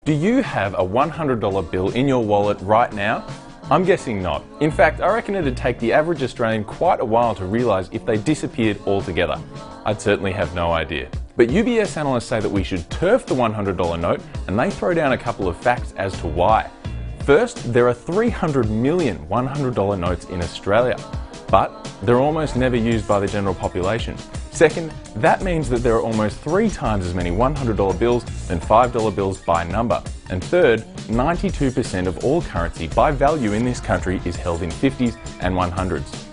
Do you have a $100 bill in your wallet right now? I'm guessing not. In fact, I reckon it'd take the average Australian quite a while to realise if they disappeared altogether. I'd certainly have no idea. But UBS analysts say that we should turf the $100 note, and they throw down a couple of facts as to why. First, there are 300 million $100 notes in Australia, but they're almost never used by the general population. Second, that means that there are almost 3 times as many $100 bills than $5 bills by number. And third, 92% of all currency by value in this country is held in 50s and 100s.